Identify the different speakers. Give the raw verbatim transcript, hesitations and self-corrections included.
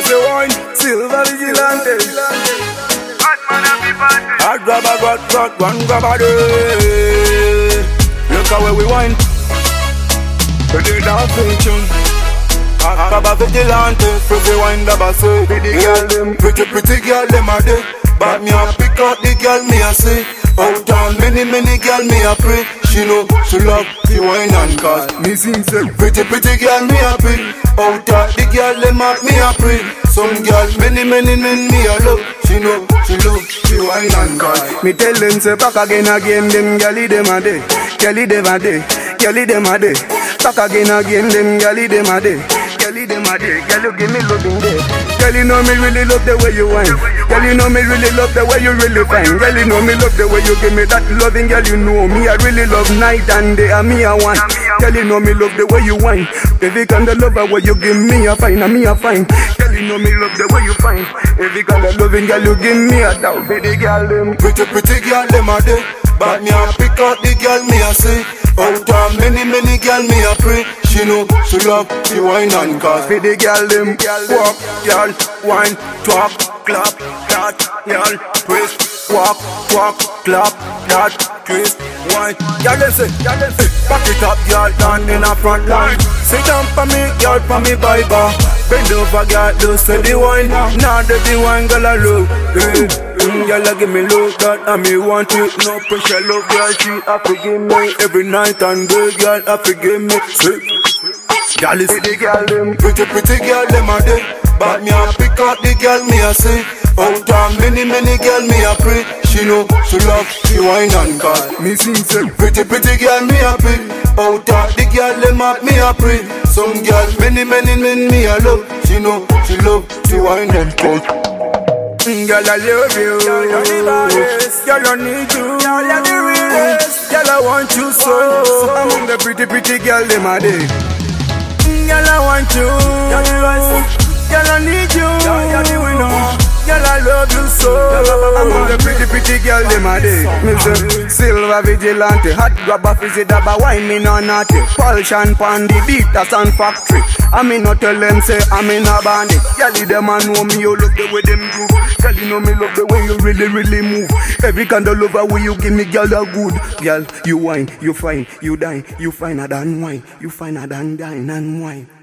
Speaker 1: the wine, silver vigilante.
Speaker 2: Hot man a be party.
Speaker 1: Hot grabber, got, got, one grabber day. Look how we wine. Pretty dancing tune. Hot grabber vigilante. Pretty wine dabba say. Pretty girl them, pretty pretty girl them a day. But me a pick out the girl me a say. Out down many many girl me a pray. She know she love the wine and cause me sing say. Pretty pretty girl me a pick. Out down the girl them a me a pray. Some girl many many men me a love. She know she love the wine and cause. Me tell them say back again again them girlie them a day. Girlie them a day. Girlie them a day. Back again again them girlie them a day. Girlie them a day. Girl you give me loving day. Girl you know me really love the way you whine. Girl you know me really love the way you really fine. Girl you know me love the way you give me that loving. Girl you know me I really love night and day and me I want. Girl you know me love the way you whine. Every kind of lover way you give me a fine and me a fine. Girl you know me love the way you fine. Every kind of loving girl you give me a doubt. Pretty girl them, pretty pretty girl them a day. But me a pick out the girl me a say. Out of many many girl me a pray. She know she love the wine and cause. Pretty girl them, walk, girl, wine, talk, clap, that, girl, twist, walk, walk, clap, that, twist, wine. Girl listen, girl listen, back it up, girl, down in a front line. Sit down for me, girl, for me, bye bye. Bend over, girl, do say the wine. Now that the wine, girl, I love. Yeah. Mm, girl, I give me love that and me want it. No pressure, love, girl, she have to give me every night and day, girl, have to give me sleep. Girl, is the girl them, pretty pretty girl them a day. But me a pick out the girl me a say. Out of many many girl me a pray. She know she love the wine and call. Me sing say, pretty pretty girl me a pick. Out of the girl them a me a pray. Some girl many many men me a love. She know she love the wine and call. Girl, I love you. Girl, you're the baddest. Girl, I need you. Girl, you're the realest. Girl, I want you so. Among the pretty, pretty girl, them a day. Girl, I want you. Girl, I need you. Girl, you're the winner. Girl, I love you so. Among the pretty, pretty girl, them a day. Me say, silver vigilante, hot grabber, fizzy dabba, wine me no naughty. Pulsion pan the beat, a sound factory. I me no tell them say I'm in a bandit. Girl, them a know me, you love the way them groove. Girl, you know me love the way you really, really move. Every kind of lover way you give me, girl, are good. Girl, you wine, you fine, you dine, you finer than wine, you finer than dine and wine.